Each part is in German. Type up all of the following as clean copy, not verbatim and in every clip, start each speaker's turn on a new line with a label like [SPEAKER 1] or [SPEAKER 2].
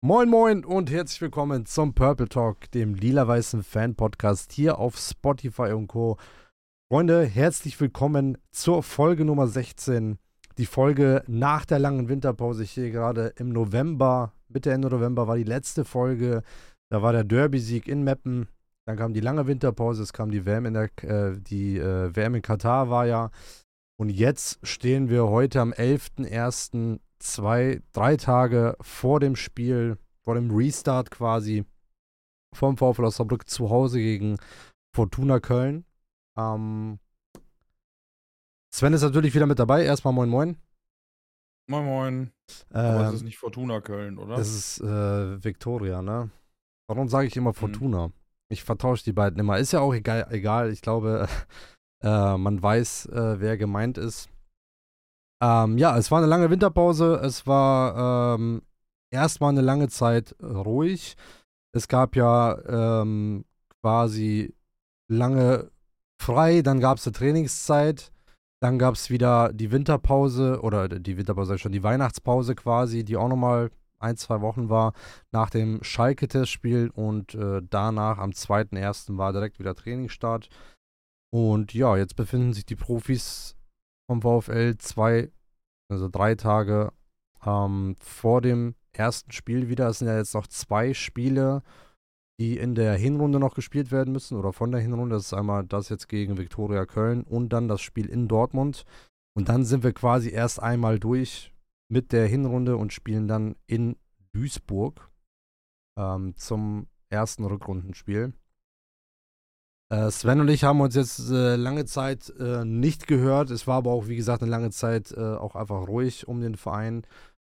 [SPEAKER 1] Moin Moin und herzlich willkommen zum Purple Talk, dem lila-weißen Fan-Podcast hier auf Spotify und Co. Freunde, herzlich willkommen zur Folge Nummer 16. Die Folge nach der langen Winterpause. Ich sehe gerade im November, Mitte, Ende November war die letzte Folge. Da war der Derby-Sieg in Meppen. Dann kam die lange Winterpause, es kam die WM WM in Katar war ja. Und jetzt stehen wir heute am 11.01., 3 Tage vor dem Spiel, vor dem Restart quasi, vom VfL Osnabrück zu Hause gegen Fortuna Köln. Sven ist natürlich wieder mit dabei. Erstmal moin moin.
[SPEAKER 2] Moin Moin. Aber es ist nicht Fortuna Köln, oder?
[SPEAKER 1] Das ist Viktoria, ne? Warum sage ich immer Fortuna? Ich vertausche die beiden immer. Ist ja auch egal. Ich glaube, man weiß, wer gemeint ist. Ja, es war eine lange Winterpause. Es war erstmal eine lange Zeit ruhig. Es gab ja quasi lange frei, dann gab es eine Trainingszeit, dann gab es wieder die Winterpause oder die Winterpause, schon die Weihnachtspause quasi, die auch nochmal 1-2 Wochen war nach dem Schalke-Testspiel und danach am 2.1. war direkt wieder Trainingsstart. Und ja, jetzt befinden sich die Profis vom VfL 3 Tage vor dem ersten Spiel wieder. Es sind ja jetzt noch 2 Spiele, die in der Hinrunde noch gespielt werden müssen oder von der Hinrunde. Das ist einmal das jetzt gegen Viktoria Köln und dann das Spiel in Dortmund. Und dann sind wir quasi erst einmal durch mit der Hinrunde und spielen dann in Duisburg zum ersten Rückrundenspiel. Sven und ich haben uns jetzt lange Zeit nicht gehört. Es war aber auch, wie gesagt, eine lange Zeit auch einfach ruhig um den Verein.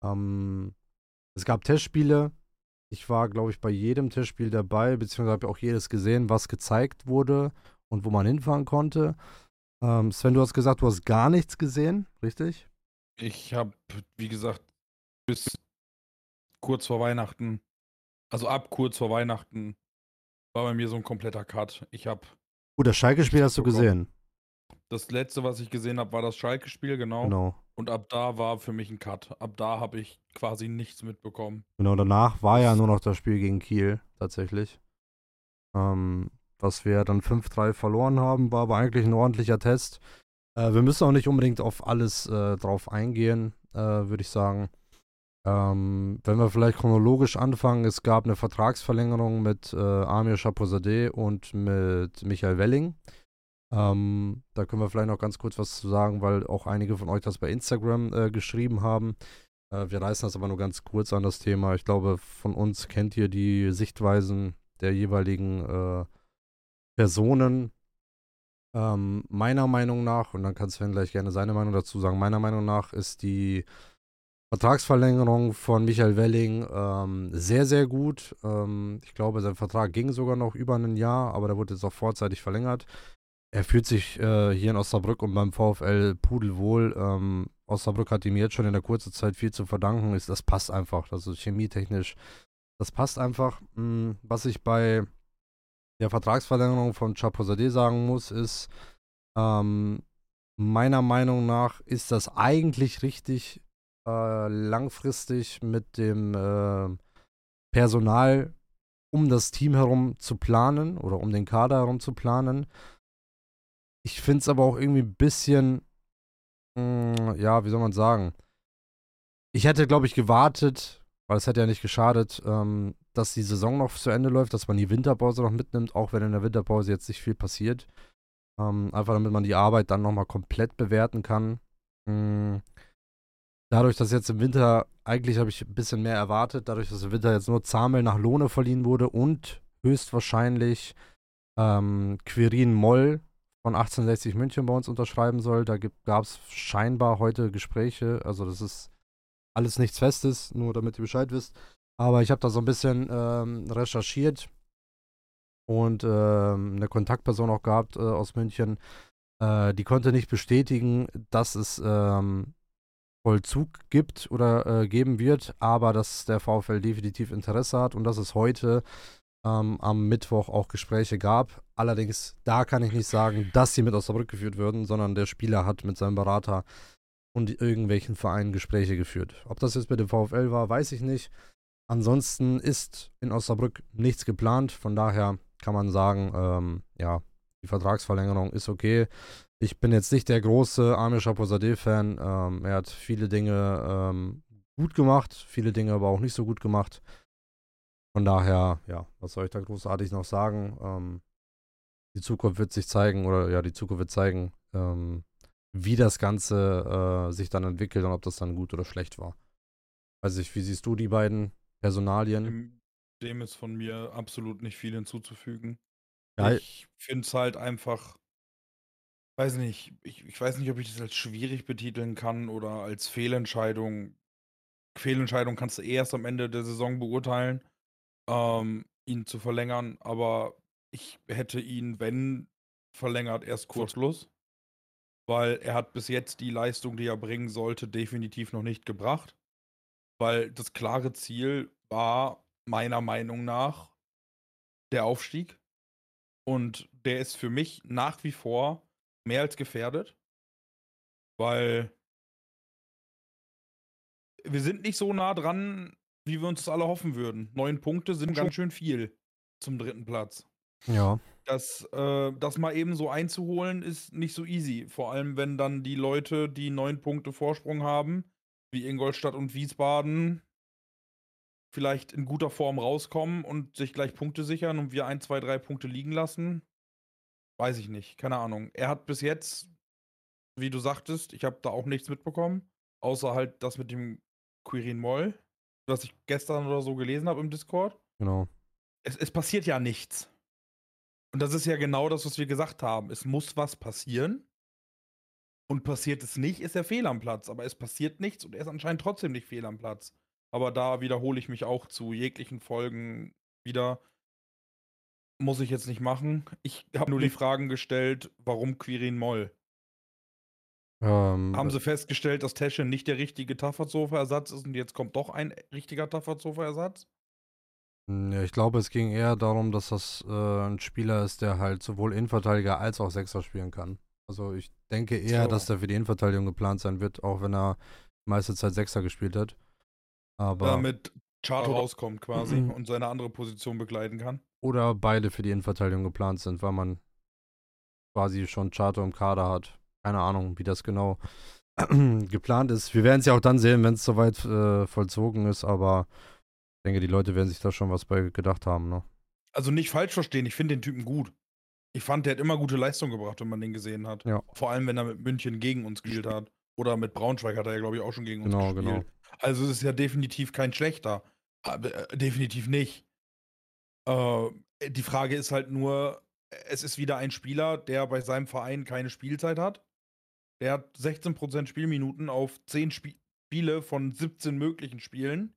[SPEAKER 1] Es gab Testspiele. Ich war, glaube ich, bei jedem Testspiel dabei, beziehungsweise habe auch jedes gesehen, was gezeigt wurde und wo man hinfahren konnte. Sven, du hast gesagt, du hast gar nichts gesehen, richtig?
[SPEAKER 2] Ich habe, wie gesagt, bis kurz vor Weihnachten, also ab kurz vor Weihnachten, war bei mir so ein kompletter Cut. Ich habe
[SPEAKER 1] Gut, das Schalke-Spiel
[SPEAKER 2] nichts
[SPEAKER 1] hast du
[SPEAKER 2] mitbekommen.
[SPEAKER 1] gesehen.
[SPEAKER 2] Das letzte, was ich gesehen habe, war das Schalke-Spiel, genau.
[SPEAKER 1] Genau.
[SPEAKER 2] Und ab da war für mich ein Cut. Ab da habe ich quasi nichts mitbekommen.
[SPEAKER 1] Genau, danach war ja
[SPEAKER 2] Das,
[SPEAKER 1] nur noch das Spiel gegen Kiel, tatsächlich. Was wir dann 5-3 verloren haben, war aber eigentlich ein ordentlicher Test. Wir müssen auch nicht unbedingt auf alles drauf eingehen, würde ich sagen. Wenn wir vielleicht chronologisch anfangen, es gab eine Vertragsverlängerung mit Amir Chapeausadeh und mit Michael Welling. Da können wir vielleicht noch ganz kurz was zu sagen, weil auch einige von euch das bei Instagram geschrieben haben. Wir reißen das aber nur ganz kurz an das Thema. Ich glaube, von uns kennt ihr die Sichtweisen der jeweiligen Personen. Meiner Meinung nach, und dann kann Sven gleich gerne seine Meinung dazu sagen, meiner Meinung nach ist die Vertragsverlängerung von Michael Welling sehr, sehr gut. Ich glaube, sein Vertrag ging sogar noch über ein Jahr, aber der wurde jetzt auch vorzeitig verlängert. Er fühlt sich hier in Osnabrück und beim VfL pudelwohl. Osnabrück hat ihm jetzt schon in der kurzen Zeit viel zu verdanken. Das passt einfach. Also chemietechnisch, das passt einfach. Was ich bei der Vertragsverlängerung von Chapeausadeh sagen muss, ist, meiner Meinung nach ist das eigentlich richtig langfristig mit dem Personal um das Team herum zu planen oder um den Kader herum zu planen. Ich finde es aber auch irgendwie ein bisschen, ja, wie soll man sagen? Ich hätte, glaube ich, gewartet, weil es hätte ja nicht geschadet, dass die Saison noch zu Ende läuft, dass man die Winterpause noch mitnimmt, auch wenn in der Winterpause jetzt nicht viel passiert. Einfach damit man die Arbeit dann nochmal komplett bewerten kann. Dadurch, dass jetzt im Winter, eigentlich habe ich ein bisschen mehr erwartet, dadurch, dass im Winter jetzt nur Zamel nach Lohne verliehen wurde und höchstwahrscheinlich Quirin Moll von 1860 München bei uns unterschreiben soll. Da gab es scheinbar heute Gespräche. Also das ist alles nichts Festes, nur damit ihr Bescheid wisst. Aber ich habe da so ein bisschen recherchiert und eine Kontaktperson auch gehabt aus München. Die konnte nicht bestätigen, dass es Vollzug gibt oder geben wird, aber dass der VfL definitiv Interesse hat und dass es heute am Mittwoch auch Gespräche gab. Allerdings, da kann ich nicht sagen, dass sie mit Osnabrück geführt würden, sondern der Spieler hat mit seinem Berater und irgendwelchen Vereinen Gespräche geführt. Ob das jetzt mit dem VfL war, weiß ich nicht. Ansonsten ist in Osnabrück nichts geplant. Von daher kann man sagen, ja, die Vertragsverlängerung ist okay. Ich bin jetzt nicht der große Amir Chaposadeh-Fan. Er hat viele Dinge gut gemacht, viele Dinge aber auch nicht so gut gemacht. Von daher, ja, was soll ich da großartig noch sagen? Die Zukunft wird sich zeigen, oder ja, die Zukunft wird zeigen, wie das Ganze sich dann entwickelt und ob das dann gut oder schlecht war. Weiß ich, wie siehst du die beiden Personalien?
[SPEAKER 2] Dem ist von mir absolut nicht viel hinzuzufügen.
[SPEAKER 1] Ja,
[SPEAKER 2] Ich finde es halt einfach, weiß nicht, ich weiß nicht, ob ich das als schwierig betiteln kann oder als Fehlentscheidung. Fehlentscheidung kannst du erst am Ende der Saison beurteilen, ihn zu verlängern, aber ich hätte ihn, wenn verlängert, erst kurz Schluss, weil er hat bis jetzt die Leistung, die er bringen sollte, definitiv noch nicht gebracht, weil das klare Ziel war meiner Meinung nach der Aufstieg und der ist für mich nach wie vor mehr als gefährdet, weil wir sind nicht so nah dran, wie wir uns das alle hoffen würden. 9 Punkte sind ganz schön viel zum 3. Platz.
[SPEAKER 1] ja,
[SPEAKER 2] Das mal eben so einzuholen, ist nicht so easy. Vor allem, wenn dann die Leute, die 9 Punkte Vorsprung haben, wie Ingolstadt und Wiesbaden, vielleicht in guter Form rauskommen und sich gleich Punkte sichern und wir 1, 2, 3 Punkte liegen lassen. Weiß ich nicht, keine Ahnung. Er hat bis jetzt, wie du sagtest, ich habe da auch nichts mitbekommen, außer halt das mit dem Quirin Moll, was ich gestern oder so gelesen habe im Discord.
[SPEAKER 1] genau.
[SPEAKER 2] Es passiert ja nichts. Und das ist ja genau das, was wir gesagt haben. Es muss was passieren. Und passiert es nicht, ist er fehl am Platz. Aber es passiert nichts und er ist anscheinend trotzdem nicht fehl am Platz. Aber da wiederhole ich mich auch zu jeglichen Folgen wieder. Muss ich jetzt nicht machen. Ich habe nur die Fragen gestellt, warum Quirin Moll? Haben sie festgestellt, dass Teschen nicht der richtige Tafferzofer-Ersatz ist und jetzt kommt doch ein richtiger Tafferzofer-Ersatz?
[SPEAKER 1] Ja, ich glaube, es ging eher darum, dass das ein Spieler ist, der halt sowohl Innenverteidiger als auch Sechser spielen kann. Also ich denke eher, dass der für die Innenverteidigung geplant sein wird, auch wenn er die meiste Zeit Sechser gespielt hat. Aber
[SPEAKER 2] Damit Chato rauskommt quasi und seine andere Position begleiten kann.
[SPEAKER 1] oder beide für die Innenverteidigung geplant sind, weil man quasi schon Chato im Kader hat. Keine Ahnung, wie das genau geplant ist. Wir werden es ja auch dann sehen, wenn es soweit vollzogen ist, aber ich denke, die Leute werden sich da schon was bei gedacht haben, ne?
[SPEAKER 2] Also nicht falsch verstehen, ich finde den Typen gut. Ich fand, der hat immer gute Leistung gebracht, wenn man den gesehen hat.
[SPEAKER 1] Ja,
[SPEAKER 2] Vor allem, wenn er mit München gegen uns gespielt hat. Oder mit Braunschweig hat er ja, glaube ich, auch schon gegen uns
[SPEAKER 1] genau,
[SPEAKER 2] gespielt.
[SPEAKER 1] genau.
[SPEAKER 2] Also es ist ja definitiv kein schlechter. Aber, definitiv nicht. Die Frage ist halt nur, es ist wieder ein Spieler, der bei seinem Verein keine Spielzeit hat. Der hat 16% Spielminuten auf 10 Spiele von 17 möglichen Spielen.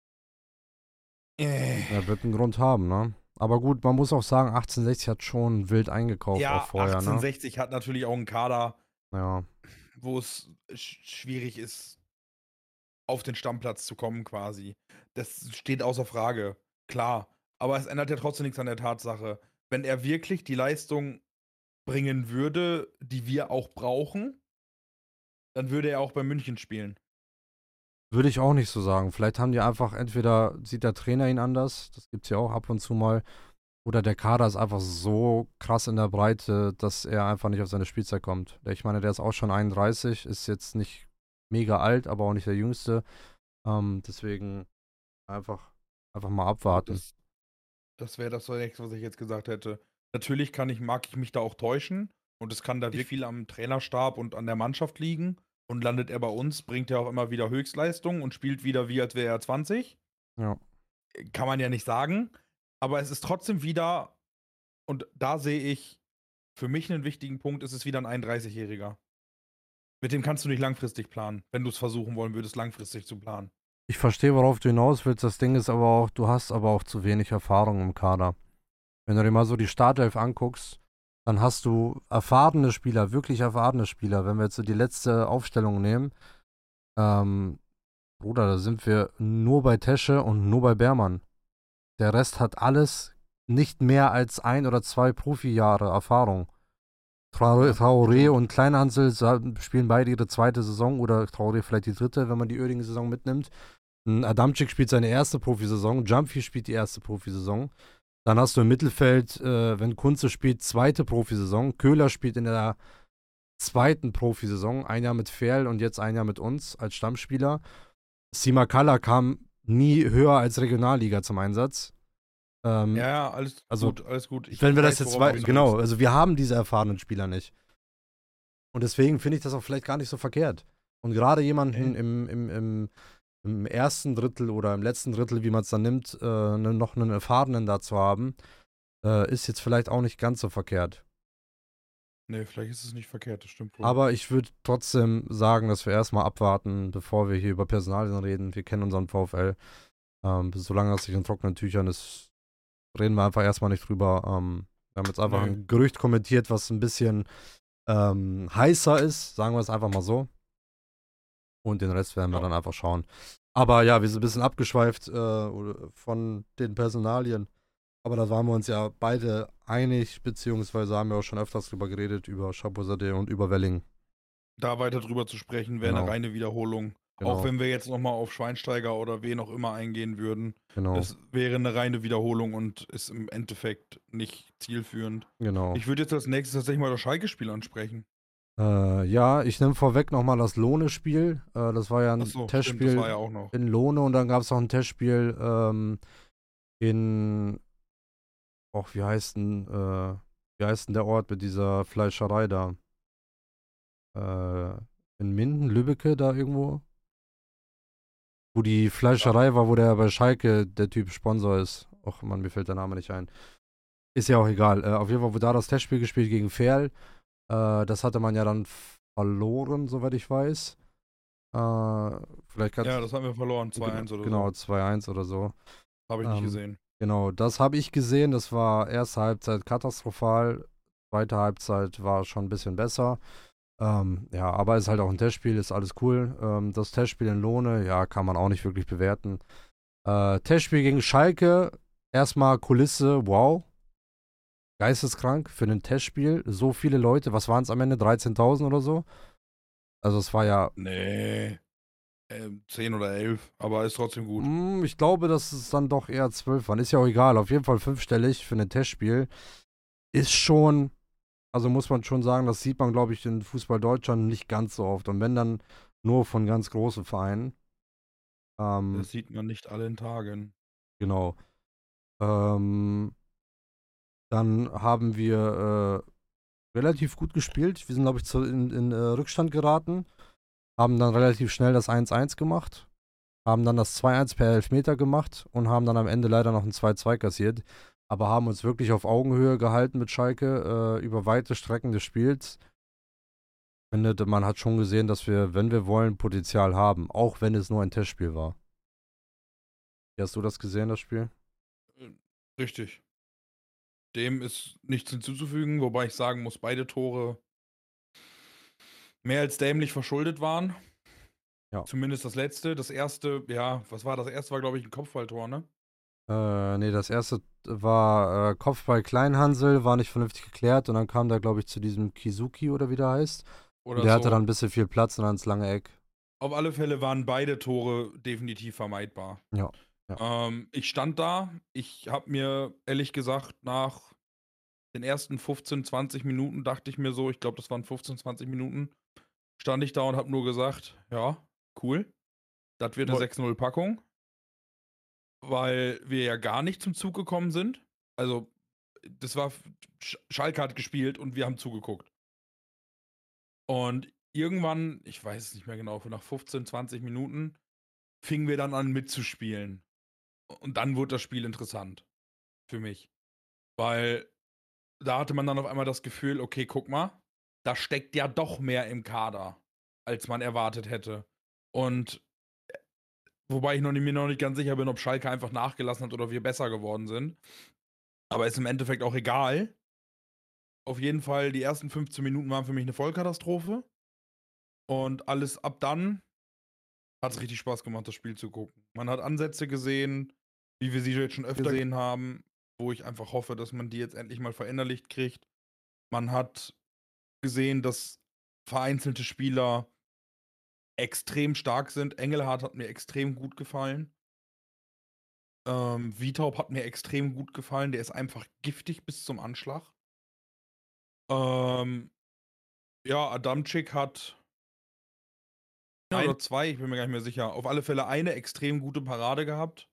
[SPEAKER 1] Er wird einen Grund haben, ne? Aber gut, man muss auch sagen, 1860 hat schon wild eingekauft auch
[SPEAKER 2] Ja,
[SPEAKER 1] vorher, ne?
[SPEAKER 2] 1860 hat natürlich auch einen Kader,
[SPEAKER 1] Ja.
[SPEAKER 2] wo es schwierig ist, auf den Stammplatz zu kommen quasi. Das steht außer Frage, klar. Aber es ändert ja trotzdem nichts an der Tatsache. Wenn er wirklich die Leistung bringen würde, die wir auch brauchen, dann würde er auch bei München spielen.
[SPEAKER 1] Würde ich auch nicht so sagen. Vielleicht haben die einfach, entweder sieht der Trainer ihn anders, das gibt's ja auch ab und zu mal, oder der Kader ist einfach so krass in der Breite, dass er einfach nicht auf seine Spielzeit kommt. Ich meine, der ist auch schon 31, ist jetzt nicht mega alt, aber auch nicht der Jüngste. Deswegen einfach mal abwarten.
[SPEAKER 2] Das wäre das nächste, was ich jetzt gesagt hätte. Natürlich mag ich mich da auch täuschen und es kann da wirklich viel am Trainerstab und an der Mannschaft liegen. Und landet er bei uns, bringt er auch immer wieder Höchstleistung und spielt wieder wie, als wäre er 20.
[SPEAKER 1] Ja.
[SPEAKER 2] Kann man ja nicht sagen. Aber es ist trotzdem wieder, und da sehe ich für mich einen wichtigen Punkt, ist es wieder ein 31-Jähriger. Mit dem kannst du nicht langfristig planen, wenn du es versuchen wollen würdest, langfristig zu planen.
[SPEAKER 1] Ich verstehe, worauf du hinaus willst. Das Ding ist aber auch, du hast aber auch zu wenig Erfahrung im Kader. Wenn du dir mal so die Startelf anguckst, dann hast du erfahrene Spieler, wirklich erfahrene Spieler. Wenn wir jetzt so die letzte Aufstellung nehmen, Bruder, da sind wir nur bei Tesche und nur bei Beermann. Der Rest hat alles nicht mehr als 1 oder 2 Profijahre Erfahrung. Traoré und Kleinhansel spielen beide ihre zweite Saison oder Traoré vielleicht die dritte, wenn man die Oerdingen-Saison mitnimmt. Adamczyk spielt seine erste Profisaison, Jumpy spielt die erste Profisaison. Dann hast du im Mittelfeld, wenn Kunze spielt, zweite Profisaison. Köhler spielt in der zweiten Profisaison, ein Jahr mit Ferl und jetzt ein Jahr mit uns als Stammspieler. Simakala kam nie höher als Regionalliga zum Einsatz.
[SPEAKER 2] Ja, alles
[SPEAKER 1] also,
[SPEAKER 2] gut, alles gut.
[SPEAKER 1] wenn wir das
[SPEAKER 2] weiß,
[SPEAKER 1] jetzt
[SPEAKER 2] worauf du
[SPEAKER 1] genau,
[SPEAKER 2] willst.
[SPEAKER 1] also wir haben diese erfahrenen Spieler nicht. Und deswegen finde ich das auch vielleicht gar nicht so verkehrt. Und gerade jemanden im ersten Drittel oder im letzten Drittel, wie man es dann nimmt, noch einen Erfahrenen da zu haben, ist jetzt vielleicht auch nicht ganz so verkehrt.
[SPEAKER 2] Nee, vielleicht ist es nicht verkehrt, das stimmt wohl.
[SPEAKER 1] Aber ich würde trotzdem sagen, dass wir erstmal abwarten, bevor wir hier über Personalien reden. Wir kennen unseren VfL. Solange das sich in trockenen Tüchern ist, reden wir einfach erstmal nicht drüber. Wir haben jetzt einfach ein Gerücht kommentiert, was ein bisschen heißer ist, sagen wir es einfach mal so. Und den Rest werden wir dann einfach schauen. Aber ja, wir sind ein bisschen abgeschweift von den Personalien. Aber da waren wir uns ja beide einig, beziehungsweise haben wir auch schon öfters drüber geredet, über Chapeau-Sadeh und über Welling.
[SPEAKER 2] Da weiter drüber zu sprechen, wäre
[SPEAKER 1] Genau.
[SPEAKER 2] eine reine Wiederholung.
[SPEAKER 1] Genau.
[SPEAKER 2] Auch wenn wir jetzt nochmal auf Schweinsteiger oder wen auch immer eingehen würden.
[SPEAKER 1] Genau.
[SPEAKER 2] Es wäre eine reine Wiederholung und ist im Endeffekt nicht zielführend.
[SPEAKER 1] Genau.
[SPEAKER 2] Ich würde jetzt als nächstes tatsächlich mal das Schalke-Spiel ansprechen.
[SPEAKER 1] Ja, ich nehme vorweg nochmal das Lohne-Spiel. Das war ja ein Testspiel
[SPEAKER 2] stimmt, das war ja auch noch.
[SPEAKER 1] in Lohne und dann gab es auch ein Testspiel in, wie heißt denn der Ort mit dieser Fleischerei da? In Minden, Lübbecke da irgendwo? Wo die Fleischerei war, wo der bei Schalke der Typ Sponsor ist. Och Mann, mir fällt der Name nicht ein. Ist ja auch egal. Auf jeden Fall wurde da das Testspiel gespielt gegen Ferl. Das hatte man ja dann verloren, soweit ich weiß. Vielleicht
[SPEAKER 2] Ja, das haben wir verloren, 2-1 oder
[SPEAKER 1] genau,
[SPEAKER 2] so.
[SPEAKER 1] Genau, 2-1 oder so.
[SPEAKER 2] Habe ich nicht gesehen.
[SPEAKER 1] Genau, das habe ich gesehen. Das war erste Halbzeit katastrophal. Zweite Halbzeit war schon ein bisschen besser. Ja, aber ist halt auch ein Testspiel, ist alles cool. Das Testspiel in Lohne, ja, kann man auch nicht wirklich bewerten. Testspiel gegen Schalke, erstmal Kulisse, wow. Geisteskrank für ein Testspiel. So viele Leute, was waren es am Ende? 13.000 oder so? Also es war ja...
[SPEAKER 2] Nee, 10 oder 11, aber ist trotzdem gut.
[SPEAKER 1] Ich glaube, dass es dann doch eher 12 waren. Ist ja auch egal. Auf jeden Fall fünfstellig für ein Testspiel. Ist schon, also muss man schon sagen, das sieht man, glaube ich, in Fußball Deutschland nicht ganz so oft. Und wenn dann nur von ganz großen Vereinen.
[SPEAKER 2] Das sieht man nicht allen Tagen.
[SPEAKER 1] Genau. Dann haben wir relativ gut gespielt. Wir sind, glaube ich, in Rückstand geraten. Haben dann relativ schnell das 1-1 gemacht. Haben dann das 2-1 per Elfmeter gemacht und haben dann am Ende leider noch ein 2-2 kassiert. Aber haben uns wirklich auf Augenhöhe gehalten mit Schalke über weite Strecken des Spiels. Ich finde, man hat schon gesehen, dass wir, wenn wir wollen, Potenzial haben, auch wenn es nur ein Testspiel war. Wie hast du das gesehen, das Spiel?
[SPEAKER 2] Richtig. Dem ist nichts hinzuzufügen, wobei ich sagen muss, beide Tore mehr als dämlich verschuldet waren.
[SPEAKER 1] Ja.
[SPEAKER 2] Zumindest das letzte. Das erste, ja, was war das erste? War, glaube ich, ein Kopfballtor, ne?
[SPEAKER 1] Nee, das erste war Kopfball Kleinhansel, war nicht vernünftig geklärt und dann kam da, glaube ich, zu diesem Kizuki oder wie der heißt.
[SPEAKER 2] Oder
[SPEAKER 1] und der
[SPEAKER 2] so.
[SPEAKER 1] hatte dann ein bisschen viel Platz und dann ins lange Eck.
[SPEAKER 2] Auf alle Fälle waren beide Tore definitiv vermeidbar.
[SPEAKER 1] Ja.
[SPEAKER 2] Ich stand da. Ich habe mir ehrlich gesagt nach den ersten 15, 20 Minuten dachte ich mir so, ich glaube, das waren 15, 20 Minuten, stand ich da und habe nur gesagt, ja, cool. Das wird eine 6-0-Packung. Weil wir ja gar nicht zum Zug gekommen sind. Also, das war Schalke hat gespielt und wir haben zugeguckt. Und irgendwann, ich weiß es nicht mehr genau, nach 15, 20 Minuten fingen wir dann an mitzuspielen. Und dann wurde das Spiel interessant für mich. Weil da hatte man dann auf einmal das Gefühl, okay, guck mal, da steckt ja doch mehr im Kader, als man erwartet hätte. Und wobei ich mir noch nicht ganz sicher bin, ob Schalke einfach nachgelassen hat oder wir besser geworden sind. Aber ist im Endeffekt auch egal. Auf jeden Fall, die ersten 15 Minuten waren für mich eine Vollkatastrophe. Und alles ab dann hat es richtig Spaß gemacht, das Spiel zu gucken. Man hat Ansätze gesehen, wie wir sie jetzt schon öfter gesehen haben, wo ich einfach hoffe, dass man die jetzt endlich mal verinnerlicht kriegt. Man hat gesehen, dass vereinzelte Spieler extrem stark sind. Engelhardt hat mir extrem gut gefallen. Wietorp hat mir extrem gut gefallen. Der ist einfach giftig bis zum Anschlag. Ähm, ja, Adamczyk hat ein oder zwei, ich bin mir gar nicht mehr sicher. Auf alle Fälle eine extrem gute Parade gehabt.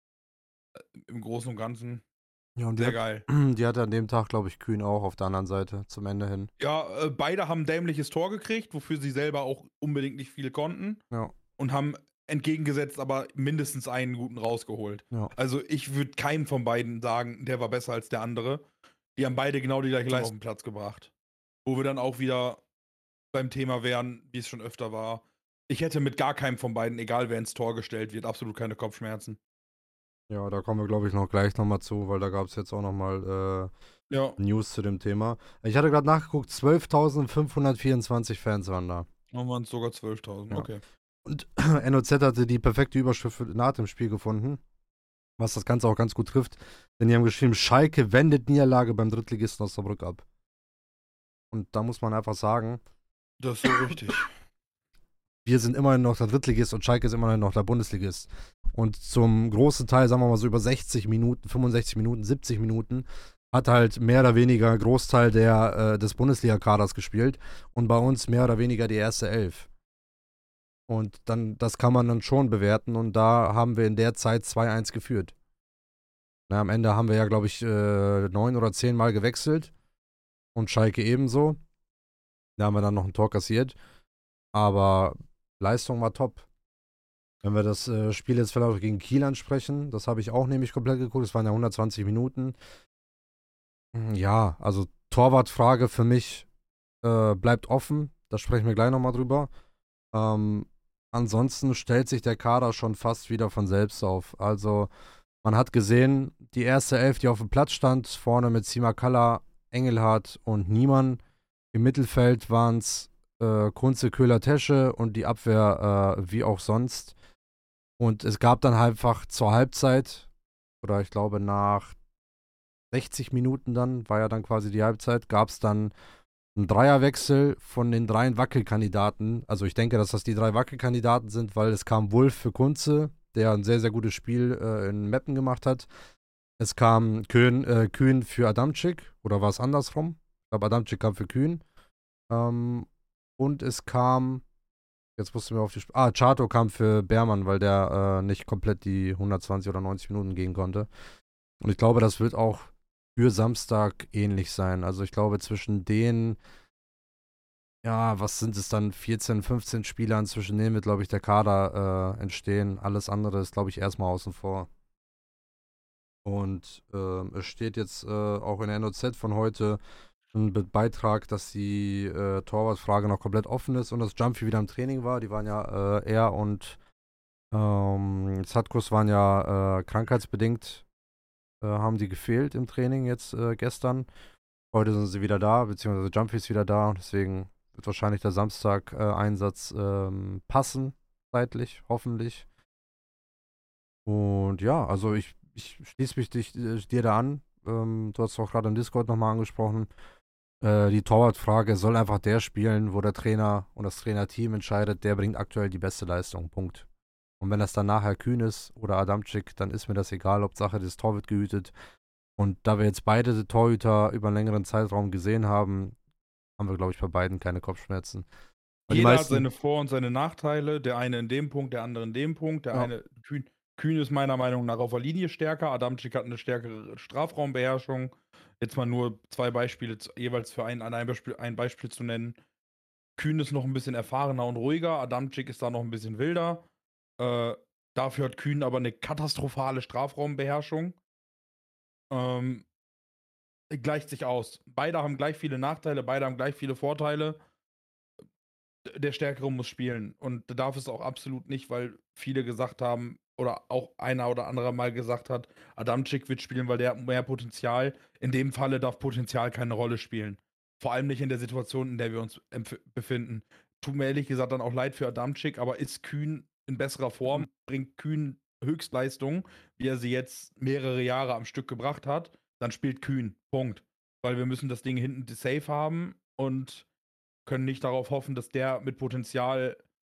[SPEAKER 2] Im Großen und Ganzen
[SPEAKER 1] Ja, und
[SPEAKER 2] sehr geil.
[SPEAKER 1] die hatte an dem Tag, glaube ich, Kühn auch auf der anderen Seite zum Ende hin.
[SPEAKER 2] Ja, beide haben 'n dämliches Tor gekriegt, wofür sie selber auch unbedingt nicht viel konnten
[SPEAKER 1] Ja,
[SPEAKER 2] und haben entgegengesetzt aber mindestens einen guten rausgeholt.
[SPEAKER 1] ja.
[SPEAKER 2] Also, ich würde keinem von beiden sagen, der war besser als der andere. Die haben beide genau die gleiche Leistung auf 'n Platz gebracht. Wo wir dann auch wieder beim Thema wären, wie es schon öfter war. Ich hätte mit gar keinem von beiden, egal wer ins Tor gestellt wird, absolut keine Kopfschmerzen.
[SPEAKER 1] Ja, da kommen wir, glaube ich, noch gleich nochmal zu, weil da gab es jetzt auch nochmal
[SPEAKER 2] Ja.
[SPEAKER 1] News zu dem Thema. Ich hatte gerade nachgeguckt, 12.524 Fans waren da.
[SPEAKER 2] Dann waren's sogar 12.000,
[SPEAKER 1] Ja.
[SPEAKER 2] okay.
[SPEAKER 1] Und NOZ hatte die perfekte Überschrift nach dem Spiel gefunden, was das Ganze auch ganz gut trifft. Denn die haben geschrieben, Schalke wendet Niederlage beim Drittligisten Osnabrück ab. Und da muss man einfach sagen,
[SPEAKER 2] Das ist so richtig.
[SPEAKER 1] wir sind immerhin noch der Drittligist und Schalke ist immerhin noch der Bundesligist. Und zum großen Teil, sagen wir mal so über 60 Minuten, 65 Minuten, 70 Minuten, hat halt mehr oder weniger ein Großteil des Bundesliga-Kaders gespielt und bei uns mehr oder weniger die erste Elf. Und dann, das kann man dann schon bewerten und da haben wir in der Zeit 2-1 geführt. Na, am Ende haben wir ja, glaube ich, 9 oder 10 Mal gewechselt und Schalke ebenso. Da haben wir dann noch ein Tor kassiert, aber Leistung war top. Wenn wir das Spiel jetzt vielleicht gegen Kiel ansprechen, das habe ich auch nämlich komplett geguckt, es waren ja 120 Minuten. Ja, also Torwartfrage für mich bleibt offen, da sprechen wir gleich nochmal drüber. Ansonsten stellt sich der Kader schon fast wieder von selbst auf. Also man hat gesehen, die erste Elf, die auf dem Platz stand, vorne mit Simakala, Engelhardt und Niemann. Im Mittelfeld waren es Kunze, Köhler, Tesche und die Abwehr wie auch sonst. Und es gab dann einfach zur Halbzeit, oder ich glaube nach 60 Minuten dann, war ja dann quasi die Halbzeit, gab es dann einen Dreierwechsel von den 3 Wackelkandidaten. Also ich denke, dass das die 3 Wackelkandidaten sind, weil es kam Wolf für Kunze, der ein sehr, sehr gutes Spiel in Meppen gemacht hat. Es kam Kühn für Adamczyk, oder war es andersrum? Ich glaube, Adamczyk kam für Kühn. Und es kam, jetzt musst du mir auf die Chato kam für Beermann, weil der nicht komplett die 120 oder 90 Minuten gehen konnte. Und ich glaube, das wird auch für Samstag ähnlich sein. Also ich glaube, zwischen den, ja, was sind es dann, 14, 15 Spielern, zwischen denen wird, glaube ich, der Kader entstehen. Alles andere ist, glaube ich, erstmal außen vor. Und es steht jetzt auch in der NOZ von heute ein Beitrag, dass die Torwartfrage noch komplett offen ist und dass Jumpy wieder im Training war. Die waren ja, er und Satkus waren ja krankheitsbedingt, haben die gefehlt im Training jetzt gestern. Heute sind sie wieder da, beziehungsweise Jumpy ist wieder da. Deswegen wird wahrscheinlich der Samstag-Einsatz passen, zeitlich, hoffentlich. Und ja, also ich schließe mich dir da an. Du hast auch gerade im Discord nochmal angesprochen. Die Torwartfrage soll einfach der spielen, wo der Trainer und das Trainerteam entscheidet, der bringt aktuell die beste Leistung. Punkt. Und wenn das dann nachher Kühn ist oder Adamczyk, dann ist mir das egal, Hauptsache das Tor wird gehütet. Und da wir jetzt beide Torhüter über einen längeren Zeitraum gesehen haben, haben wir, glaube ich, bei beiden keine Kopfschmerzen. Weil die
[SPEAKER 2] Jeder hat
[SPEAKER 1] meisten,
[SPEAKER 2] seine Vor- und seine Nachteile. Der eine in dem Punkt, der andere in dem Punkt. Der
[SPEAKER 1] ja,
[SPEAKER 2] eine, Kühn ist meiner Meinung nach auf der Linie stärker. Adamczyk hat eine stärkere Strafraumbeherrschung. Jetzt mal nur 2 Beispiele, jeweils für ein Beispiel zu nennen. Kühn ist noch ein bisschen erfahrener und ruhiger. Adamczyk ist da noch ein bisschen wilder. Äh, dafür hat Kühn aber eine katastrophale Strafraumbeherrschung. Ähm, gleicht sich aus. Beide haben gleich viele Nachteile, beide haben gleich viele Vorteile. Der Stärkere muss spielen. Und da darf es auch absolut nicht, weil viele gesagt haben, oder auch einer oder andere mal gesagt hat, Adamczyk wird spielen, weil der hat mehr Potenzial. In dem Falle darf Potenzial keine Rolle spielen. Vor allem nicht in der Situation, in der wir uns befinden. Tut mir ehrlich gesagt dann auch leid für Adamczyk, aber ist Kühn in besserer Form, bringt Kühn Höchstleistung, wie er sie jetzt mehrere Jahre am Stück gebracht hat, dann spielt Kühn. Punkt. Weil wir müssen das Ding hinten safe haben und können nicht darauf hoffen, dass der mit Potenzial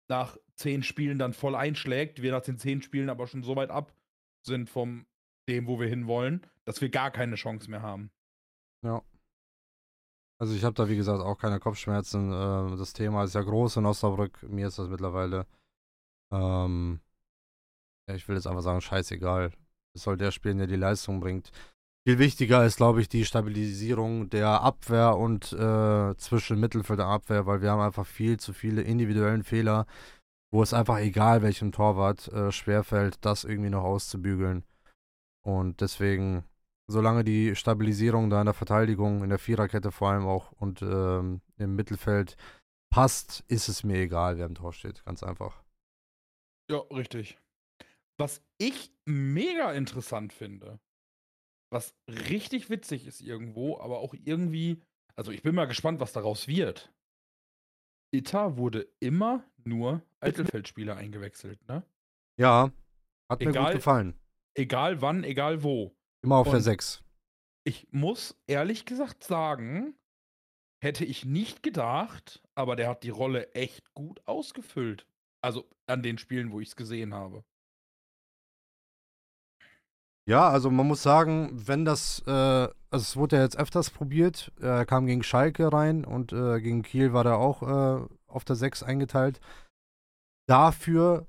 [SPEAKER 2] nach 10 Spielen dann voll einschlägt, wir nach den 10 Spielen aber schon so weit ab sind vom dem, wo wir hinwollen, dass wir gar keine Chance mehr haben.
[SPEAKER 1] Ja. Also ich habe da, wie gesagt, auch keine Kopfschmerzen. Das Thema ist ja groß in Osnabrück. Mir ist das mittlerweile, ja, ich will jetzt einfach sagen, scheißegal. Es soll der spielen, der die Leistung bringt. Viel wichtiger ist, glaube ich, die Stabilisierung der Abwehr und zwischen Mittelfeld und Abwehr, weil wir haben einfach viel zu viele individuellen Fehler, wo es einfach egal welchem Torwart schwerfällt, das irgendwie noch auszubügeln. Und deswegen, solange die Stabilisierung da in der Verteidigung, in der Viererkette vor allem auch und im Mittelfeld passt, ist es mir egal, wer im Tor steht. Ganz einfach.
[SPEAKER 2] Ja, richtig. Was ich mega interessant finde, was richtig witzig ist irgendwo, aber auch irgendwie, also ich bin mal gespannt, was daraus wird. Itta wurde immer nur als Mittelfeldspieler eingewechselt, ne?
[SPEAKER 1] Ja, hat mir gut
[SPEAKER 2] Egal,
[SPEAKER 1] gefallen.
[SPEAKER 2] egal wann, egal wo.
[SPEAKER 1] Immer auf der
[SPEAKER 2] Und
[SPEAKER 1] 6.
[SPEAKER 2] ich muss ehrlich gesagt sagen, hätte ich nicht gedacht, aber der hat die Rolle echt gut ausgefüllt. Also an den Spielen, wo ich es gesehen habe.
[SPEAKER 1] Ja, also man muss sagen, wenn das, also es wurde ja jetzt öfters probiert, er kam gegen Schalke rein und gegen Kiel war er auch auf der 6 eingeteilt. Dafür,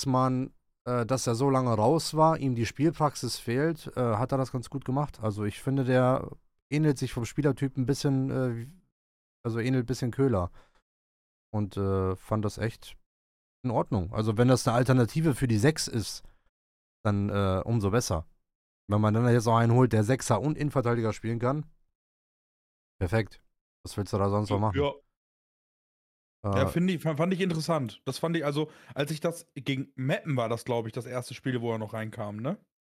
[SPEAKER 1] dass er so lange raus war, ihm die Spielpraxis fehlt, hat er das ganz gut gemacht. Also ich finde, der ähnelt sich vom Spielertyp ein bisschen, also ähnelt ein bisschen Köhler. Und fand das echt in Ordnung. Also wenn das eine Alternative für die 6 ist, dann umso besser. Wenn man dann jetzt auch einen holt, der Sechser und Innenverteidiger spielen kann, perfekt. Was willst du da sonst noch machen?
[SPEAKER 2] Ja, ja, fand ich interessant. Das fand ich, also, als ich das gegen Meppen war das, glaube ich, das erste Spiel, wo er noch reinkam, ne?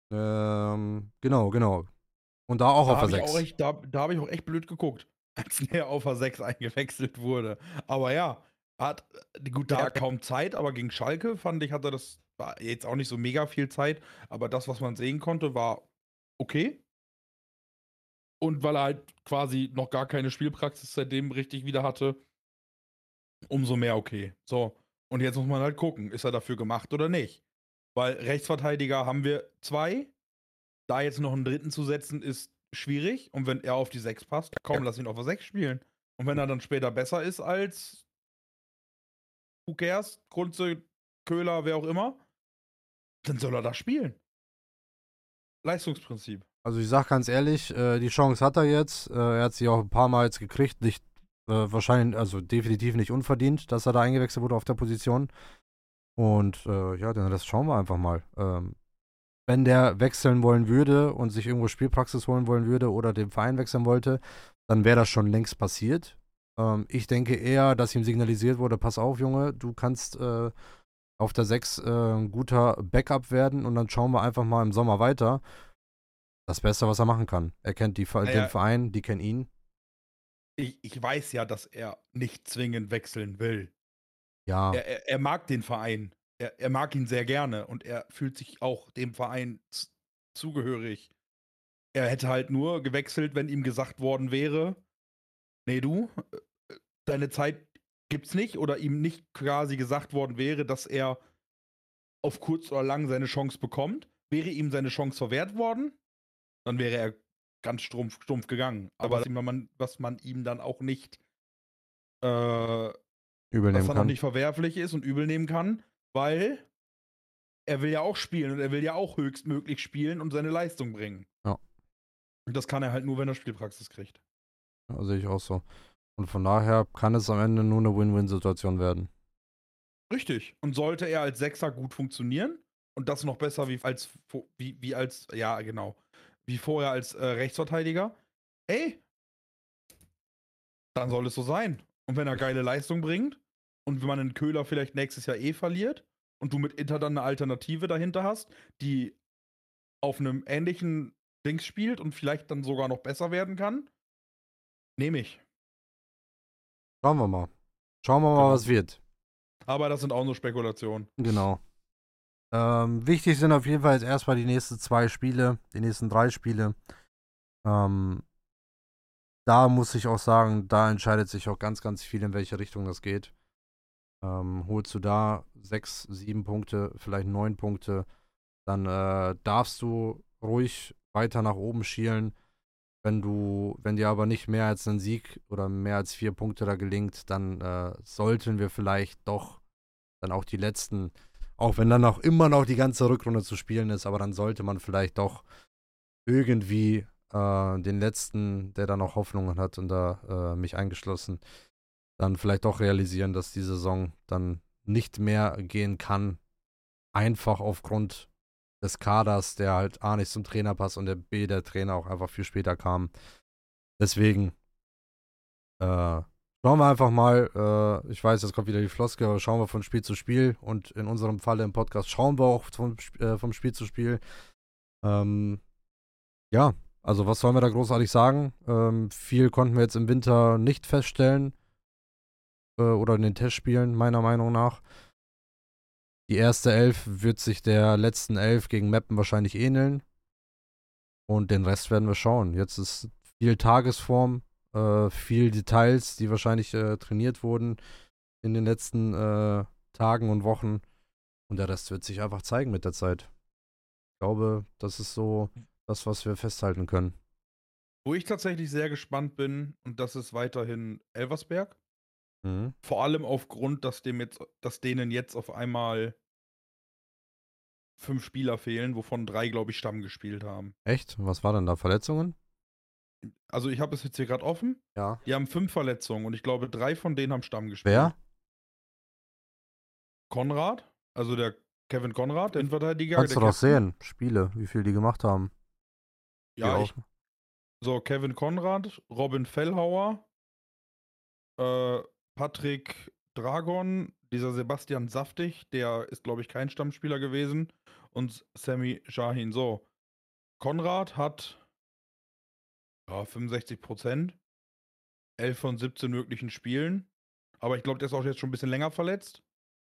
[SPEAKER 1] Genau, genau. Und da auch
[SPEAKER 2] Da
[SPEAKER 1] auf der
[SPEAKER 2] habe ich auch
[SPEAKER 1] 6.
[SPEAKER 2] echt, da habe ich auch echt blöd geguckt, als der auf der 6 eingewechselt wurde. Aber ja, gut, der hat kaum Zeit, aber gegen Schalke fand ich, hatte das, war jetzt auch nicht so mega viel Zeit, aber das, was man sehen konnte, war okay. Und weil er halt quasi noch gar keine Spielpraxis seitdem richtig wieder hatte, umso mehr okay. So, und jetzt muss man halt gucken, ist er dafür gemacht oder nicht? Weil Rechtsverteidiger haben wir 2. Da jetzt noch einen dritten zu setzen, ist schwierig. Und wenn er auf die 6 passt, komm, lass ihn auf der 6 spielen. Und wenn er dann später besser ist als who cares, Kunze, Köhler, wer auch immer, dann soll er da spielen. Leistungsprinzip.
[SPEAKER 1] Also ich sag ganz ehrlich, die Chance hat er jetzt. Er hat sie auch ein paar Mal jetzt gekriegt. Nicht, wahrscheinlich, also definitiv nicht unverdient, dass er da eingewechselt wurde auf der Position. Und ja, den Rest schauen wir einfach mal. Wenn der wechseln wollen würde und sich irgendwo Spielpraxis holen wollen würde oder den Verein wechseln wollte, dann wäre das schon längst passiert. Ich denke eher, dass ihm signalisiert wurde, pass auf, Junge, du kannst auf der 6 ein guter Backup werden und dann schauen wir einfach mal im Sommer weiter. Das Beste, was er machen kann. Er kennt den
[SPEAKER 2] Naja,
[SPEAKER 1] Verein, die kennen ihn.
[SPEAKER 2] ich weiß ja, dass er nicht zwingend wechseln will.
[SPEAKER 1] Ja,
[SPEAKER 2] Er mag den Verein. Er mag ihn sehr gerne und er fühlt sich auch dem Verein zugehörig. Er hätte halt nur gewechselt, wenn ihm gesagt worden wäre, nee, du, deine Zeit gibt's nicht oder ihm nicht quasi gesagt worden wäre, dass er auf kurz oder lang seine Chance bekommt. Wäre ihm seine Chance verwehrt worden, dann wäre er ganz stumpf gegangen. Aber was man ihm dann auch nicht, äh,
[SPEAKER 1] übel
[SPEAKER 2] was
[SPEAKER 1] nehmen
[SPEAKER 2] dann auch
[SPEAKER 1] kann.
[SPEAKER 2] nicht verwerflich ist und übel nehmen kann, weil er will ja auch spielen und er will ja auch höchstmöglich spielen und seine Leistung bringen.
[SPEAKER 1] Ja,
[SPEAKER 2] Und das kann er halt nur, wenn er Spielpraxis kriegt.
[SPEAKER 1] sehe ich auch so. Und von daher kann es am Ende nur eine Win-Win-Situation werden.
[SPEAKER 2] Richtig. Und sollte er als Sechser gut funktionieren und das noch besser ja, genau, wie vorher als Rechtsverteidiger, ey, dann soll es so sein. Und wenn er geile Leistung bringt und wenn man einen Köhler vielleicht nächstes Jahr verliert und du mit Inter dann eine Alternative dahinter hast, die auf einem ähnlichen Dings spielt und vielleicht dann sogar noch besser werden kann, nehme ich.
[SPEAKER 1] Schauen wir mal. Schauen wir mal,
[SPEAKER 2] Genau.
[SPEAKER 1] was wird.
[SPEAKER 2] Aber das sind auch nur Spekulationen.
[SPEAKER 1] Genau. Wichtig sind auf jeden Fall jetzt erstmal die nächsten 2 Spiele, die nächsten 3 Spiele. Ähm, Da muss ich auch sagen, da entscheidet sich auch ganz, ganz viel, in welche Richtung das geht. Holst du da 6, 7 Punkte, vielleicht 9 Punkte, dann darfst du ruhig weiter nach oben schielen. Wenn dir aber nicht mehr als ein Sieg oder mehr als 4 Punkte da gelingt, dann sollten wir vielleicht doch dann auch die letzten, auch wenn dann auch immer noch die ganze Rückrunde zu spielen ist, aber dann sollte man vielleicht doch irgendwie den letzten, der da noch Hoffnungen hat und da mich eingeschlossen, dann vielleicht doch realisieren, dass die Saison dann nicht mehr gehen kann, einfach aufgrund des Kaders, der halt A nicht zum Trainer passt und der Trainer auch einfach viel später kam. Deswegen schauen wir einfach mal, ich weiß, jetzt kommt wieder die Floskel, aber schauen wir von Spiel zu Spiel und in unserem Falle im Podcast schauen wir auch vom Spiel zu Spiel. Ja, also was sollen wir da großartig sagen? Viel konnten wir jetzt im Winter nicht feststellen oder in den Testspielen, meiner Meinung nach. Die erste Elf wird sich der letzten Elf gegen Meppen wahrscheinlich ähneln. Und den Rest werden wir schauen. Jetzt ist viel Tagesform, viel Details, die wahrscheinlich trainiert wurden in den letzten Tagen und Wochen. Und der Rest wird sich einfach zeigen mit der Zeit. Ich glaube, das ist so das, was wir festhalten können.
[SPEAKER 2] Wo ich tatsächlich sehr gespannt bin, und das ist weiterhin Elversberg.
[SPEAKER 1] Mhm.
[SPEAKER 2] Vor allem aufgrund, dass denen jetzt auf einmal 5 Spieler fehlen, wovon 3, glaube ich, Stamm gespielt haben.
[SPEAKER 1] Echt? Was war denn da? Verletzungen?
[SPEAKER 2] Also ich habe es jetzt hier gerade offen.
[SPEAKER 1] Ja.
[SPEAKER 2] Die haben 5 Verletzungen und ich glaube, 3 von denen haben Stamm
[SPEAKER 1] Wer?
[SPEAKER 2] gespielt. Konrad, also der Kevin Konrad, der Innenverteidiger,
[SPEAKER 1] Kannst
[SPEAKER 2] der
[SPEAKER 1] du doch
[SPEAKER 2] Captain.
[SPEAKER 1] sehen, Spiele, wie viel die gemacht haben. Die
[SPEAKER 2] Ja,
[SPEAKER 1] auch.
[SPEAKER 2] so Kevin Konrad, Robin Fellhauer, äh, Patrick Dragon, dieser Sebastian Saftig, der ist, glaube ich, kein Stammspieler gewesen, und Sammy Shahin. So, Konrad hat 65%, 11 von 17 möglichen Spielen. Aber ich glaube, der ist auch jetzt schon ein bisschen länger verletzt.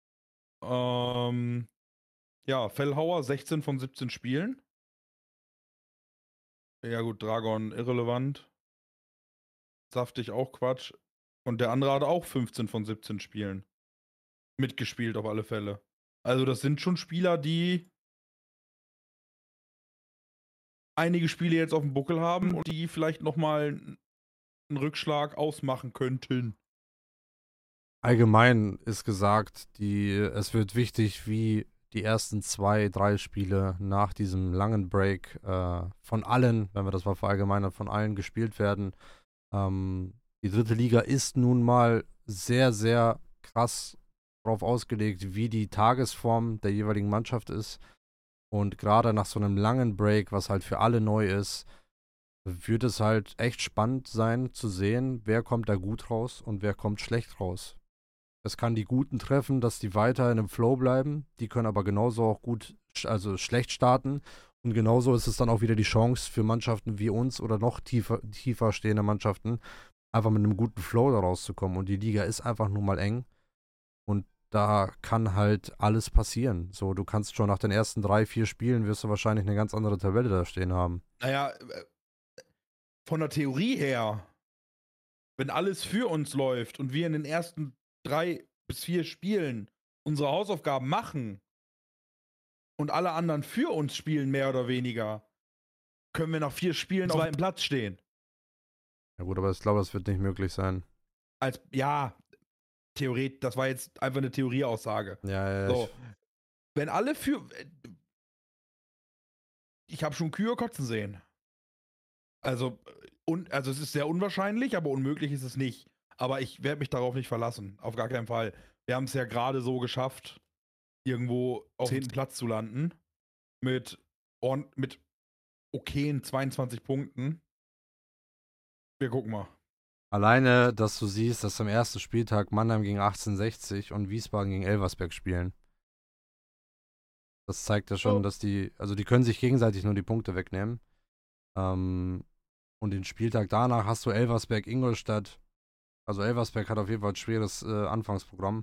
[SPEAKER 2] Ja, Fellhauer 16 von 17 Spielen. Ja gut, Dragon irrelevant. Saftig auch Quatsch. Und der andere hat auch 15 von 17 Spielen. Mitgespielt auf alle Fälle. Also das sind schon Spieler, die einige Spiele jetzt auf dem Buckel haben und die vielleicht nochmal einen Rückschlag ausmachen könnten.
[SPEAKER 1] Allgemein ist gesagt, es wird wichtig, wie die ersten 2, 3 Spiele nach diesem langen Break von allen, wenn wir das mal verallgemeinern, von allen gespielt werden. Die dritte Liga ist nun mal sehr, sehr krass darauf ausgelegt, wie die Tagesform der jeweiligen Mannschaft ist. Und gerade nach so einem langen Break, was halt für alle neu ist, wird es halt echt spannend sein zu sehen, wer kommt da gut raus und wer kommt schlecht raus. Es kann die Guten treffen, dass die weiter in einem Flow bleiben. Die können aber genauso auch gut, also schlecht starten. Und genauso ist es dann auch wieder die Chance für Mannschaften wie uns oder noch tiefer stehende Mannschaften, einfach mit einem guten Flow da rauszukommen. Und die Liga ist einfach nur mal eng. Und da kann halt alles passieren. So, du kannst schon nach den ersten 3, 4 Spielen wirst du wahrscheinlich eine ganz andere Tabelle da stehen haben.
[SPEAKER 2] Naja, von der Theorie her, wenn alles für uns läuft und wir in den ersten 3 bis 4 Spielen unsere Hausaufgaben machen und alle anderen für uns spielen, mehr oder weniger, können wir nach 4 Spielen auf dem Platz stehen.
[SPEAKER 1] Ja gut, aber ich glaube, das wird nicht möglich sein.
[SPEAKER 2] Ja, Theorie, das war jetzt einfach eine Theorieaussage.
[SPEAKER 1] Ja,
[SPEAKER 2] So, wenn alle für. Ich habe schon Kühe kotzen sehen. Also, also es ist sehr unwahrscheinlich, aber unmöglich ist es nicht. Aber ich werde mich darauf nicht verlassen. Auf gar keinen Fall. Wir haben es ja gerade so geschafft, irgendwo auf 10. Platz zu landen. Mit okayen 22 Punkten. Wir gucken mal.
[SPEAKER 1] alleine, dass du siehst, dass am ersten Spieltag Mannheim gegen 1860 und Wiesbaden gegen Elversberg spielen. Das zeigt ja schon, dass also die können sich gegenseitig nur die Punkte wegnehmen. Und den Spieltag danach hast du Elversberg-Ingolstadt. Also Elversberg hat auf jeden Fall ein schweres Anfangsprogramm.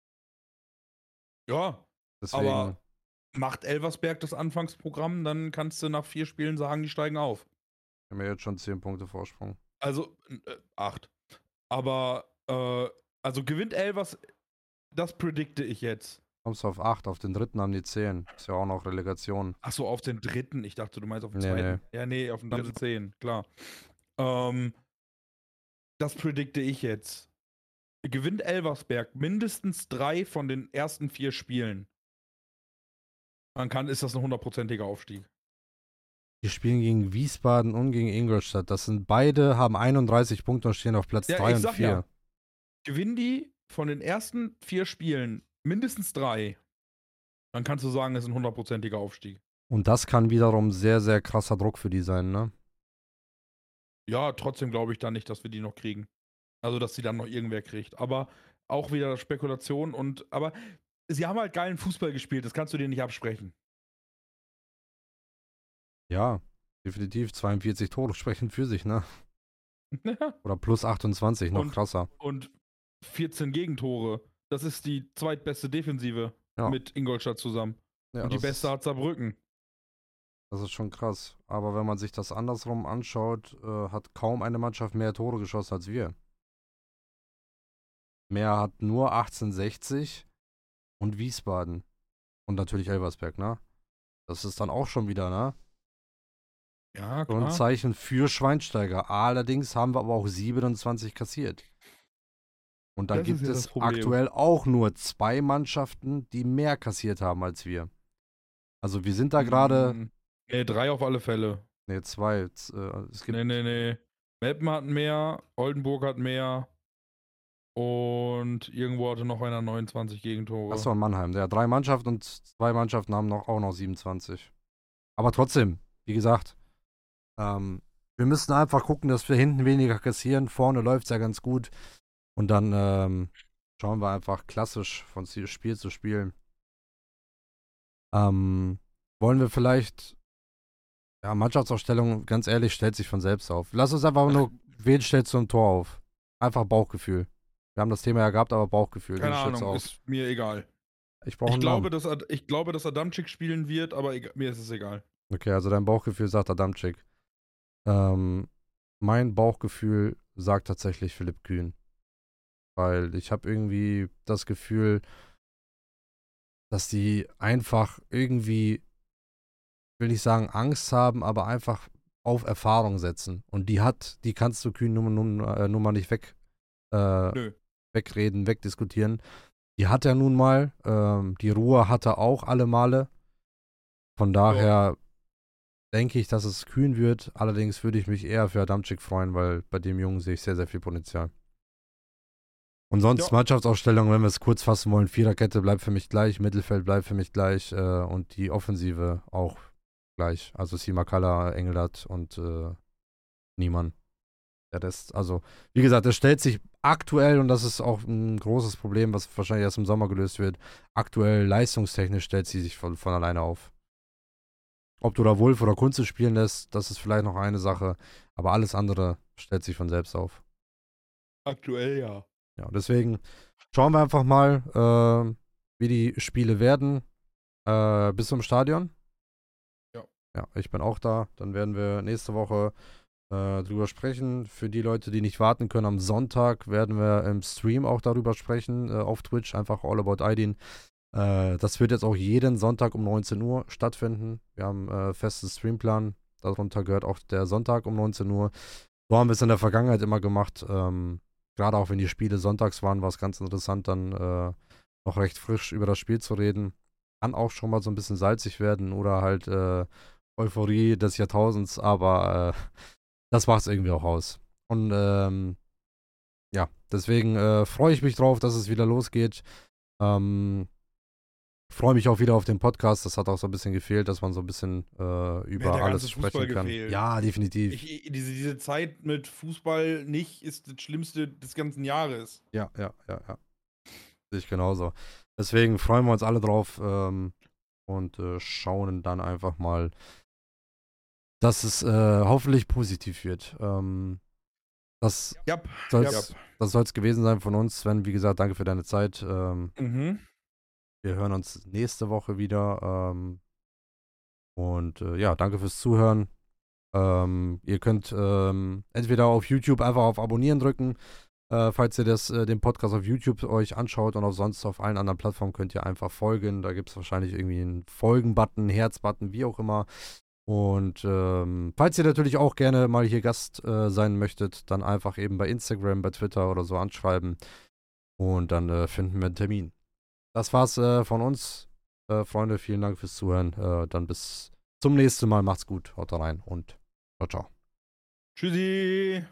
[SPEAKER 2] Ja,
[SPEAKER 1] Deswegen
[SPEAKER 2] aber macht Elversberg das Anfangsprogramm, dann kannst du nach 4 Spielen sagen, die steigen auf.
[SPEAKER 1] haben wir jetzt schon 10 Punkte Vorsprung.
[SPEAKER 2] Also 8. Aber, also gewinnt Elvers. Das predikte ich jetzt.
[SPEAKER 1] Kommst du auf 8, auf den dritten haben die 10. Ist ja auch noch Relegation.
[SPEAKER 2] Achso, auf den dritten. Ich dachte, du meinst auf den
[SPEAKER 1] Nee,
[SPEAKER 2] zweiten.
[SPEAKER 1] nee.
[SPEAKER 2] Ja, nee, auf den dritten 10, klar. Das predikte ich jetzt. Gewinnt Elversberg mindestens 3 von den ersten 4 Spielen. Ist das ein 100%iger Aufstieg.
[SPEAKER 1] Die spielen gegen Wiesbaden und gegen Ingolstadt. Das sind beide, haben 31 Punkte und stehen auf Platz 3 und 4.
[SPEAKER 2] Ja. Gewinnen die von den ersten 4 Spielen mindestens 3, dann kannst du sagen, es ist ein 100%iger Aufstieg.
[SPEAKER 1] Und das kann wiederum sehr, sehr krasser Druck für die sein, ne?
[SPEAKER 2] Ja, trotzdem glaube ich dann nicht, dass wir die noch kriegen. Also, dass sie dann noch irgendwer kriegt. Aber auch wieder Spekulation aber sie haben halt geilen Fußball gespielt, das kannst du dir nicht absprechen.
[SPEAKER 1] Ja, definitiv. 42 Tore sprechen für sich, ne? Oder plus 28, noch krasser.
[SPEAKER 2] Und 14 Gegentore. Das ist die zweitbeste Defensive mit Ingolstadt zusammen. Ja, und die beste hat Saarbrücken.
[SPEAKER 1] Das ist schon krass. Aber wenn man sich das andersrum anschaut, hat kaum eine Mannschaft mehr Tore geschossen als wir. Mehr hat nur 1860 und Wiesbaden. Und natürlich Elversberg, ne? Das ist dann auch schon wieder, ne?
[SPEAKER 2] Ja,
[SPEAKER 1] klar. So ein Zeichen für Schweinsteiger. Allerdings haben wir aber auch 27 kassiert. Und da gibt es aktuell auch nur 2 Mannschaften, die mehr kassiert haben als wir. Also wir sind da gerade.
[SPEAKER 2] Nee, 3 auf alle Fälle.
[SPEAKER 1] Nee, 2. Es gibt
[SPEAKER 2] nee. Meppen hat mehr, Oldenburg hat mehr. Und irgendwo hatte noch einer 29 Gegentore.
[SPEAKER 1] Achso, in Mannheim. Ja, 3 Mannschaften und 2 Mannschaften haben auch noch 27. Aber trotzdem, wie gesagt, wir müssen einfach gucken, dass wir hinten weniger kassieren. Vorne läuft es ja ganz gut. Und dann schauen wir einfach klassisch von Spiel zu Spiel. Wollen wir vielleicht. Ja, Mannschaftsaufstellung, ganz ehrlich, stellt sich von selbst auf. Lass uns einfach nur, wen stellst du im Tor auf? Einfach Bauchgefühl. Wir haben das Thema ja gehabt, aber Bauchgefühl.
[SPEAKER 2] Keine Ahnung, ist mir egal.
[SPEAKER 1] Ich glaube,
[SPEAKER 2] dass Adamczyk spielen wird, aber mir ist es egal.
[SPEAKER 1] Okay, also dein Bauchgefühl sagt Adamczyk. Mein Bauchgefühl sagt tatsächlich Philipp Kühn. Weil ich habe irgendwie das Gefühl, dass die einfach irgendwie, will nicht sagen Angst haben, aber einfach auf Erfahrung setzen. Und die kannst du Kühn nun mal nicht wegreden, wegdiskutieren. Die hat er nun mal. Die Ruhe hat er auch alle Male. Von daher denke ich, dass es Kühn wird. Allerdings würde ich mich eher für Adamczyk freuen, weil bei dem Jungen sehe ich sehr, sehr viel Potenzial. Und sonst Mannschaftsaufstellung, wenn wir es kurz fassen wollen, Viererkette bleibt für mich gleich, Mittelfeld bleibt für mich gleich und die Offensive auch gleich. Also Simakala, Engelhardt und Niemann. Der Rest, also wie gesagt, es stellt sich aktuell, und das ist auch ein großes Problem, was wahrscheinlich erst im Sommer gelöst wird, aktuell leistungstechnisch stellt sie sich von alleine auf. Ob du da Wolf oder Kunze spielen lässt, das ist vielleicht noch eine Sache, aber alles andere stellt sich von selbst auf.
[SPEAKER 2] Aktuell ja.
[SPEAKER 1] Ja, deswegen schauen wir einfach mal, wie die Spiele werden. Bist du im Stadion?
[SPEAKER 2] Ja.
[SPEAKER 1] Ja, ich bin auch da. Dann werden wir nächste Woche drüber sprechen. Für die Leute, die nicht warten können, am Sonntag werden wir im Stream auch darüber sprechen, auf Twitch, einfach All About Aydin. Das wird jetzt auch jeden Sonntag um 19 Uhr stattfinden. Wir haben festen Streamplan. Darunter gehört auch der Sonntag um 19 Uhr. So haben wir es in der Vergangenheit immer gemacht. Gerade auch wenn die Spiele sonntags waren, war es ganz interessant, dann noch recht frisch über das Spiel zu reden. Kann auch schon mal so ein bisschen salzig werden oder halt Euphorie des Jahrtausends, aber das macht es irgendwie auch aus. Und ja, deswegen freue ich mich drauf, dass es wieder losgeht. Freue mich auch wieder auf den Podcast. Das hat auch so ein bisschen gefehlt, dass man so ein bisschen über alles sprechen kann. Gefehlt. Ja, definitiv.
[SPEAKER 2] Diese Zeit mit Fußball nicht ist das Schlimmste des ganzen Jahres.
[SPEAKER 1] Ja. Sehe ich genauso. Deswegen freuen wir uns alle drauf und schauen dann einfach mal, dass es hoffentlich positiv wird. Das soll es gewesen sein von uns. Sven, wie gesagt, danke für deine Zeit. Wir hören uns nächste Woche wieder. Und ja, danke fürs Zuhören. Ihr könnt entweder auf YouTube einfach auf Abonnieren drücken Falls ihr den Podcast auf YouTube euch anschaut und auch sonst auf allen anderen Plattformen könnt ihr einfach folgen. Da gibt es wahrscheinlich irgendwie einen Folgen-Button, Herz-Button, wie auch immer. Und falls ihr natürlich auch gerne mal hier Gast sein möchtet, dann einfach eben bei Instagram, bei Twitter oder so anschreiben. Und dann finden wir einen Termin. Das war's von uns. Freunde, vielen Dank fürs Zuhören. Dann bis zum nächsten Mal. Macht's gut. Haut rein und ciao, ciao.
[SPEAKER 2] Tschüssi.